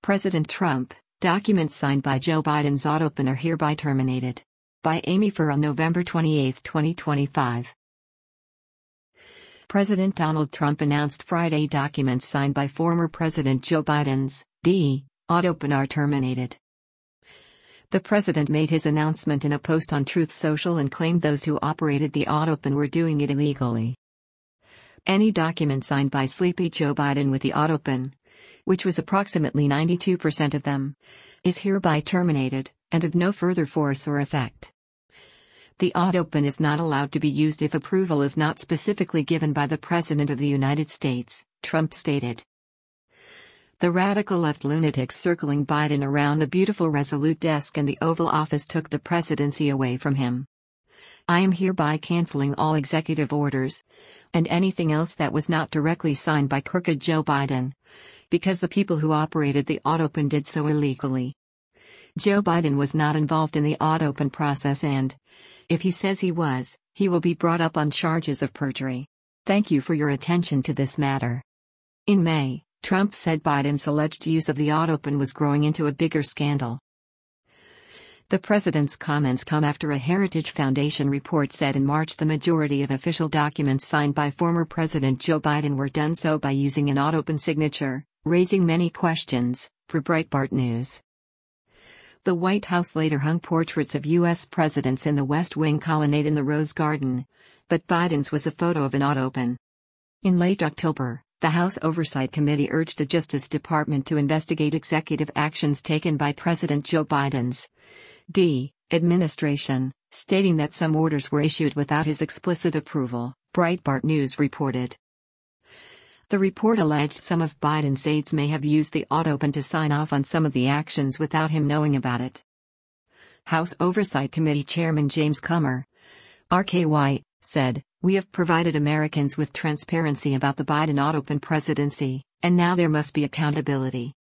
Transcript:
President Trump, documents signed by Joe Biden's AutoPen are hereby terminated. By Amy Farr on November 28, 2025. President Donald Trump announced Friday documents signed by former President Joe Biden's AutoPen are terminated. The president made his announcement in a post on Truth Social and claimed those who operated the AutoPen were doing it illegally. Any document signed by Sleepy Joe Biden with the AutoPen, which was approximately 92% of them, is hereby terminated, and of no further force or effect. The AutoPen is not allowed to be used if approval is not specifically given by the President of the United States, Trump stated. The radical left lunatics circling Biden around the beautiful Resolute desk and the Oval Office took the presidency away from him. I am hereby canceling all executive orders, and anything else that was not directly signed by crooked Joe Biden, because the people who operated the AutoPen did so illegally. Joe Biden was not involved in the AutoPen process and, if he says he was, he will be brought up on charges of perjury. Thank you for your attention to this matter. In May, Trump said Biden's alleged use of the AutoPen was growing into a bigger scandal. The president's comments come after a Heritage Foundation report said in March the majority of official documents signed by former President Joe Biden were done so by using an AutoPen signature, raising many questions, for Breitbart News. The White House later hung portraits of U.S. presidents in the West Wing colonnade in the Rose Garden, but Biden's was a photo of an AutoPen. In late October, the House Oversight Committee urged the Justice Department to investigate executive actions taken by President Joe Biden's administration, stating that some orders were issued without his explicit approval, Breitbart News reported. The report alleged some of Biden's aides may have used the AutoPen to sign off on some of the actions without him knowing about it. House Oversight Committee Chairman James Comer, RKY, said, "We have provided Americans with transparency about the Biden AutoPen presidency, and now there must be accountability.